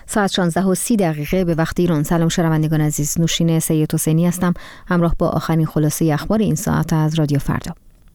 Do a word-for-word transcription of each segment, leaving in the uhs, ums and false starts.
ساعت شانزده و سی دقیقه به وقت ایران. سلام شنوندگان عزیز، نوشین سید حسینی هستم همراه با آخرین خلاصه اخبار این ساعت از رادیو فردا.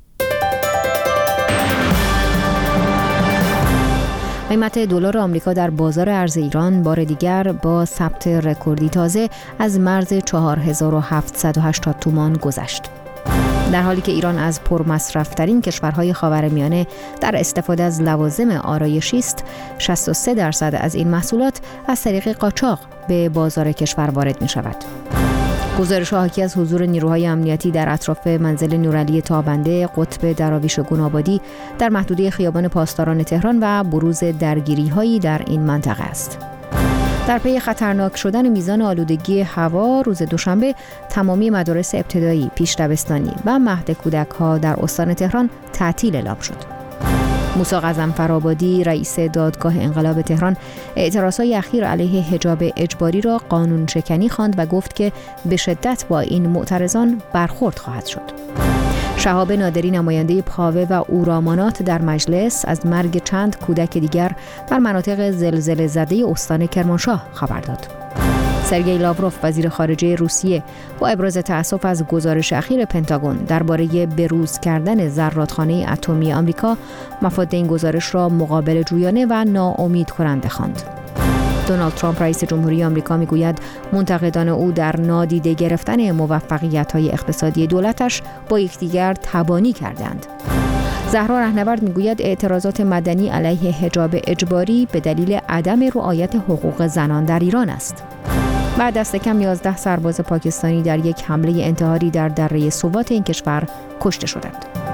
قیمت دلار آمریکا در بازار ارز ایران بار دیگر با ثبت رکوردی تازه از مرز چهار هزار و هفتصد و هشتاد تومان گذشت. در حالی که ایران از پرمصرف‌ترین کشورهای خاورمیانه در استفاده از لوازم آرایشی است، شصت و سه درصد از این محصولات از طریق قاچاق به بازار کشور وارد می‌شود. گزارش حاکی از حضور نیروهای امنیتی در اطراف منزل نورعلی تابنده قطب دراویش گل‌آبادی در محدوده خیابان پاسداران تهران و بروز درگیری‌هایی در این منطقه است. در پی خطرناک شدن میزان آلودگی هوا، روز دوشنبه تمامی مدارس ابتدایی، پیش دبستانی و مهد کودک‌ها در استان تهران تعطیل اعلام شد. موسی غضنفرآبادی، رئیس دادگاه انقلاب تهران، اعتراضهای اخیر علیه حجاب اجباری را قانون شکنی خواند و گفت که به شدت با این معترضان برخورد خواهد شد. شهاب نادری، نماینده پاوه و اورامانات در مجلس، از مرگ چند کودک دیگر در مناطق زلزله زده استان کرمانشاه خبر داد. سرگئی لاوروف، وزیر خارجه روسیه، با ابراز تأسف از گزارش اخیر پنتاگون درباره بروز کردن زرادخانه اتمی آمریکا، مفاد این گزارش را مقابل جویانه و ناامید کننده خواند. دونالد ترامپ، رئیس جمهوری آمریکا، میگوید منتقدان او در نادیده گرفتن موفقیت‌های اقتصادی دولتش با یکدیگر تبانی کردند. زهرا رهنورد میگوید اعتراضات مدنی علیه حجاب اجباری به دلیل عدم رعایت حقوق زنان در ایران است. بعد دست کم یازده سرباز پاکستانی در یک حمله انتحاری در دره سوات این کشور کشته شدند.